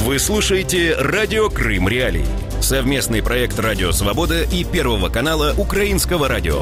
Вы слушаете «Радио Крым Реалии». Совместный проект «Радио Свобода» и Первого канала Украинского радио.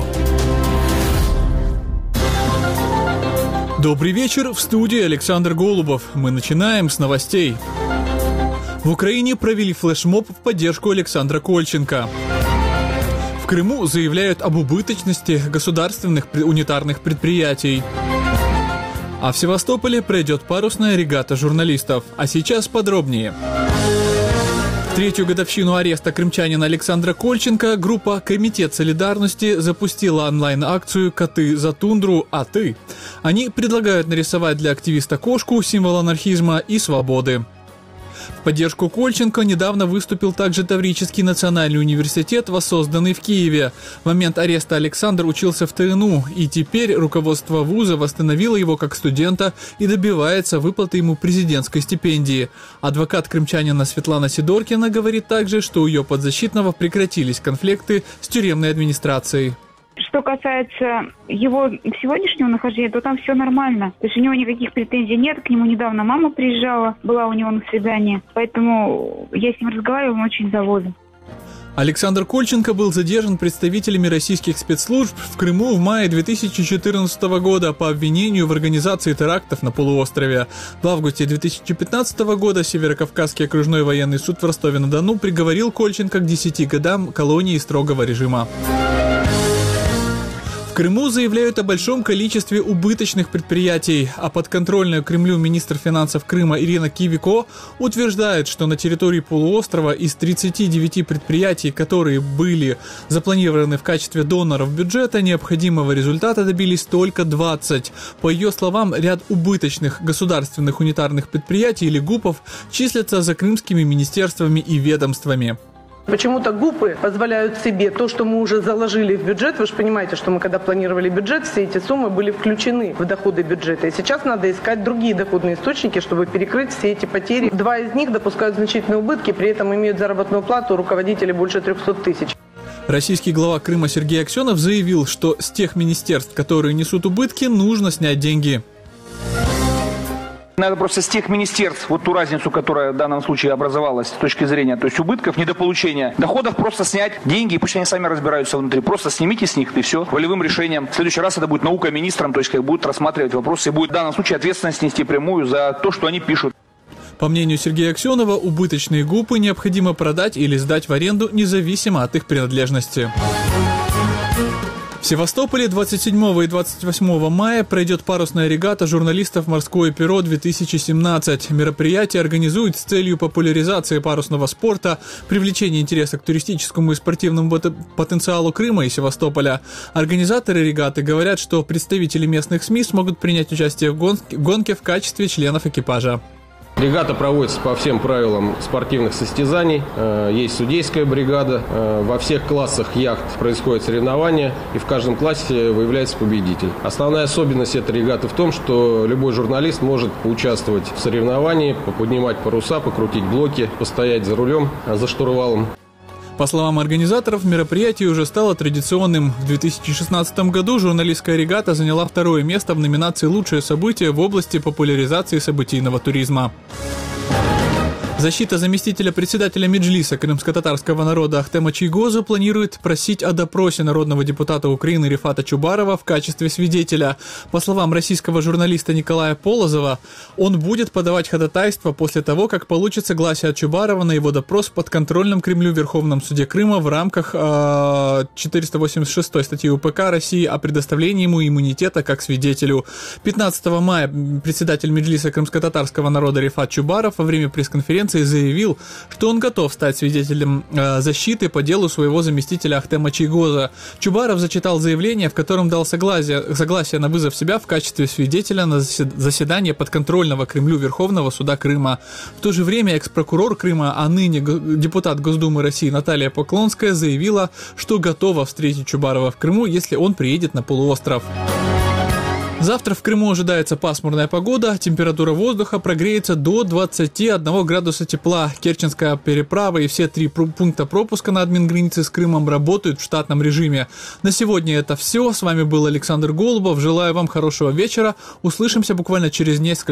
Добрый вечер, в студии Александр Голубов. Мы начинаем с новостей. В Украине провели флешмоб в поддержку Александра Кольченко. В Крыму заявляют об убыточности государственных унитарных предприятий. А в Севастополе пройдет парусная регата журналистов. А сейчас подробнее. В третью годовщину ареста крымчанина Александра Кольченко группа «Комитет солидарности» запустила онлайн-акцию «Коты за тундру, а ты?». Они предлагают нарисовать для активиста кошку, символ анархизма и свободы. В поддержку Кольченко недавно выступил также Таврический национальный университет, воссозданный в Киеве. В момент ареста Александр учился в ТНУ, и теперь руководство вуза восстановило его как студента и добивается выплаты ему президентской стипендии. Адвокат крымчанина Светлана Сидоркина говорит также, что у ее подзащитного прекратились конфликты с тюремной администрацией. Что касается его сегодняшнего нахождения, то там все нормально. То есть у него никаких претензий нет. К нему недавно мама приезжала, была у него на свидании. Поэтому я с ним разговаривала, он очень доволен. Александр Кольченко был задержан представителями российских спецслужб в Крыму в мае 2014 года по обвинению в организации терактов на полуострове. В августе 2015 года Северокавказский окружной военный суд в Ростове-на-Дону приговорил Кольченко к 10 годам колонии строгого режима. В Крыму заявляют о большом количестве убыточных предприятий, а подконтрольная Кремлю министр финансов Крыма Ирина Кивико утверждает, что на территории полуострова из 39 предприятий, которые были запланированы в качестве доноров бюджета, необходимого результата добились только 20. По ее словам, ряд убыточных государственных унитарных предприятий или ГУПов числятся за крымскими министерствами и ведомствами. Почему-то ГУПы позволяют себе то, что мы уже заложили в бюджет. Вы же понимаете, что мы когда планировали бюджет, все эти суммы были включены в доходы бюджета. И сейчас надо искать другие доходные источники, чтобы перекрыть все эти потери. 2 из них допускают значительные убытки, при этом имеют заработную плату руководителей больше 300 тысяч. Российский глава Крыма Сергей Аксенов заявил, что с тех министерств, которые несут убытки, нужно снять деньги. Надо просто с тех министерств, вот ту разницу, которая в данном случае образовалась с точки зрения, то есть убытков, недополучения доходов, просто снять деньги, и пусть они сами разбираются внутри. Просто снимите с них, и все, волевым решением. В следующий раз это будет наука министрам, то есть как будет рассматривать вопросы, и будет в данном случае ответственность нести прямую за то, что они пишут. По мнению Сергея Аксенова, убыточные ГУПы необходимо продать или сдать в аренду, независимо от их принадлежности. В Севастополе 27 и 28 мая пройдет парусная регата журналистов «Морское перо-2017». Мероприятие организуют с целью популяризации парусного спорта, привлечения интереса к туристическому и спортивному потенциалу Крыма и Севастополя. Организаторы регаты говорят, что представители местных СМИ смогут принять участие в гонке в качестве членов экипажа. Регата проводится по всем правилам спортивных состязаний. Есть судейская бригада. Во всех классах яхт происходят соревнования, и в каждом классе выявляется победитель. Основная особенность этой регаты в том, что любой журналист может поучаствовать в соревновании, поднимать паруса, покрутить блоки, постоять за рулем, за штурвалом. По словам организаторов, мероприятие уже стало традиционным. В 2016 году журналистская регата заняла 2-е место в номинации «Лучшее событие в области популяризации событийного туризма». Защита заместителя председателя Меджлиса крымско-татарского народа Ахтема Чийгозу планирует просить о допросе народного депутата Украины Рифата Чубарова в качестве свидетеля. По словам российского журналиста Николая Полозова, он будет подавать ходатайство после того, как получит согласие от Чубарова на его допрос в подконтрольном Кремлю Верховном суде Крыма в рамках 486 статьи УПК России о предоставлении ему иммунитета как свидетелю. 15 мая председатель Меджлиса крымско-татарского народа Рифат Чубаров во время пресс-конференции заявил, что он готов стать свидетелем защиты по делу своего заместителя Ахтема Чийгоза. Чубаров зачитал заявление, в котором дал согласие на вызов себя в качестве свидетеля на заседание подконтрольного Кремлю Верховного суда Крыма. В то же время экс-прокурор Крыма, а ныне депутат Госдумы России Наталья Поклонская заявила, что готова встретить Чубарова в Крыму, если он приедет на полуостров. Завтра в Крыму ожидается пасмурная погода, температура воздуха прогреется до 21 градуса тепла. Керченская переправа и все 3 пункта пропуска на админгранице с Крымом работают в штатном режиме. На сегодня это все. С вами был Александр Голубов. Желаю вам хорошего вечера. Услышимся буквально через несколько